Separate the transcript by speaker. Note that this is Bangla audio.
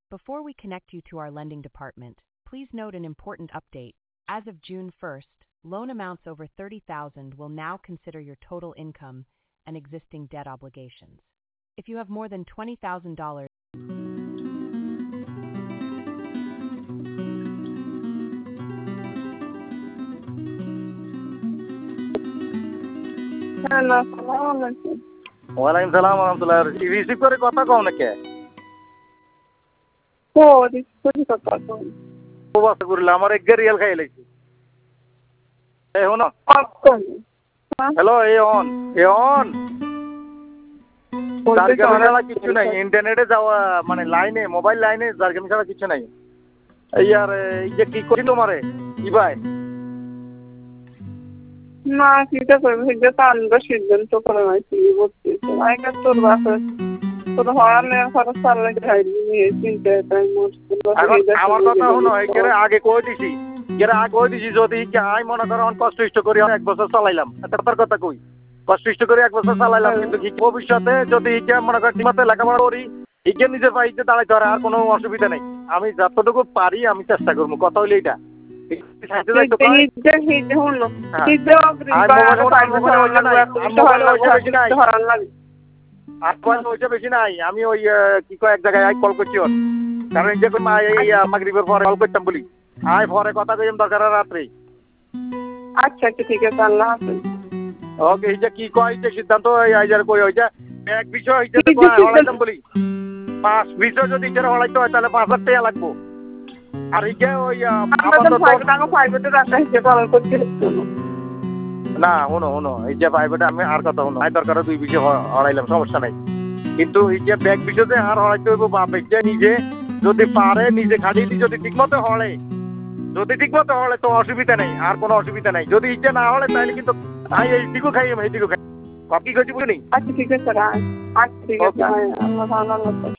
Speaker 1: Before we connect you to our lending department, please note an important update. As of June 1st, loan amounts over $30,000 will now consider your total income and existing debt obligations. If you have more than $20,000,
Speaker 2: hello, আসসালামু আলাইকুম।
Speaker 3: ওয়ালাইকুম সালাম রহমতুল্লাহ। রিসিভ করে কথা কও নাকি?
Speaker 2: ও রিসিভ কথা কই।
Speaker 3: ও বাস করলে আমার এক রিয়াল খাই লাইছি। এই হনো। হ্যালো এ অন জারগেম ছাড়া কিছু নাই, ইন্টারনেটে যাওয়া মানে লাইনে মোবাইল লাইনে জারগেম ছাড়া কিছু নাই। এই আর এই যে কি করি তোমারে কি ভাই
Speaker 2: না চিন্তা করবি সেটা তো আমরা সিদ্ধান্ত করে নাইছি বলতেছি আগে তোর বাসে তোর হওয়ালে খরচ চালে খাইলি চিন্তা তাই
Speaker 3: আমার কথা হনো একেরে আগে কই দিছি যদি আই মনে করো কষ্ট ইষ্ট করি 1 বছর চালাইলাম তার কথা কই কষ্ট ইষ্ট করে 1 বছর চালাইলাম কিন্তু ভবিষ্যতে যদি মনে করি ঠিকমতো লেখাপড়া করি নিজের পাইতে দাঁড়াইতে পারে আর কোনো অসুবিধা নেই। আমি যতটুকু পারি আমি চেষ্টা করবো, কথা হইলে এটা বেশি নাই। আমি ওই কি কয় এক জায়গায় কল করছি ওর কারণ এই যে মাগরিবের পরে কল করতাম বলি আয় পরে কথা কইম দরকার রাত্রে।
Speaker 2: আচ্ছা ঠিক আছে, আল্লাহ হাফেজ।
Speaker 3: ওকে এই যে কি কয় যে সিদ্ধান্ত আইজার কই ওই যে এক বিষয় হইছে তো হলাইতাম বলি 5 বিষয় যদি ইজারা হলাইতে হয় তাহলে 5000 টাকা লাগবে। আর এই যে ওই না হনো এই যে প্রাইভেটে আমি আর কথা হনো আয় দরকার 2 বিষয় হলাইলাম সমস্যা নাই, কিন্তু এই যে ব্যাগ বিষয়তে আর হলাইতে হইব বাপ যে নিজে যদি পারে নিজে খালি যদি ঠিকমতো হলে তো অসুবিধা নেই, আর কোনো অসুবিধা নাই। যদি ইচ্ছে না হলে তাহলে কিন্তু আমি এইদিকেও খাই আমি এইদিকেও খাই কপি করছি বুঝলি।
Speaker 2: আচ্ছা ঠিক আছে, আচ্ছা ঠিক আছে, আল্লাহ ভালো।